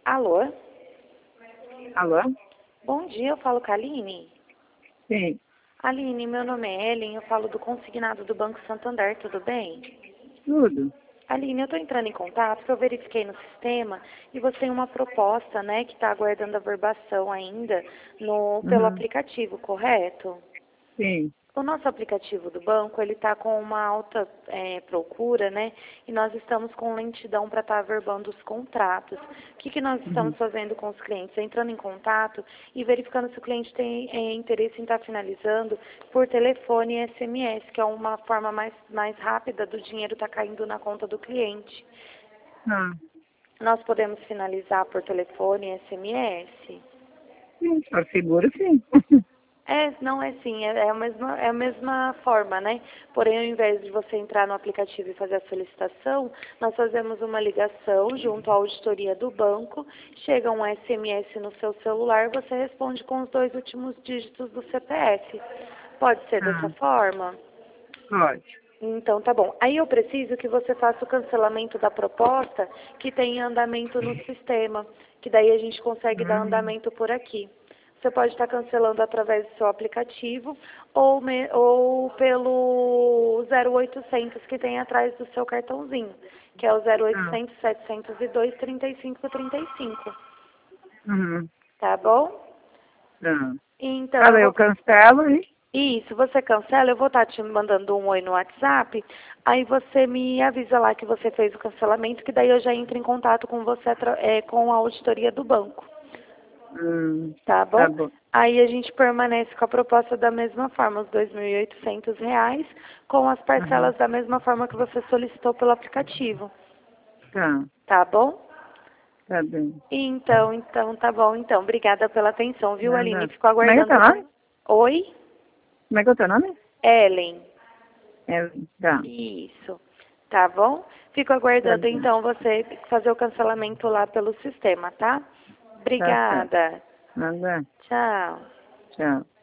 Alô? Alô? Bom dia, eu falo com a Aline. Sim, Aline, meu nome é Ellen, eu falo do consignado do Banco Santander, tudo bem? tudo. Aline, eu estou entrando em contato porque eu verifiquei no sistema e você tem uma proposta, né, que está aguardando a verbação ainda pelo Uhum. aplicativo, correto? Sim. O nosso aplicativo do banco, ele está com uma alta procura, né? E nós estamos com lentidão para estar averbando os contratos. O que nós Uhum. estamos fazendo com os clientes? Entrando em contato e verificando se o cliente tem interesse em estar finalizando por telefone e SMS, que é uma forma mais rápida do dinheiro estar caindo na conta do cliente. Ah, Nós podemos finalizar por telefone e SMS? sim, só seguro sim. Não é sim, é a mesma forma, né? Porém, ao invés de você entrar no aplicativo e fazer a solicitação, nós fazemos uma ligação junto à auditoria do banco, chega um SMS no seu celular, você responde com os 2 últimos dígitos do CPF. Pode ser dessa Ah, forma? pode. Então, tá bom. Aí eu preciso que você faça o cancelamento da proposta que tem em andamento no sistema, que daí a gente consegue dar Hum, andamento por aqui. Você pode estar cancelando através do seu aplicativo ou pelo 0800 que tem atrás do seu cartãozinho, que é o ah, 0800 702 3535, uhum. tá bom? Ah. Então, Ah, daí eu cancelo e... isso, você cancela, eu vou estar te mandando um oi no WhatsApp, aí você me avisa lá que você fez o cancelamento, que daí eu já entro em contato com você com a auditoria do banco, tá Tá bom? bom. Aí a gente permanece com a proposta da mesma forma, os R$ 2.800, com as Uhum. parcelas da mesma forma que você solicitou pelo aplicativo, Tá, tá bom? tá bem. Então, tá bom, então. Obrigada pela atenção, viu, Aline? Nada. Fico Como é que é o aguardando teu nome? Oi? Como é que é o teu nome? Ellen. É, tá, Isso. Tá bom? Fico tá aguardando bem. então você fazer o cancelamento lá pelo sistema, tá? Tá certo. Obrigada. Nada. Tchau. Tchau.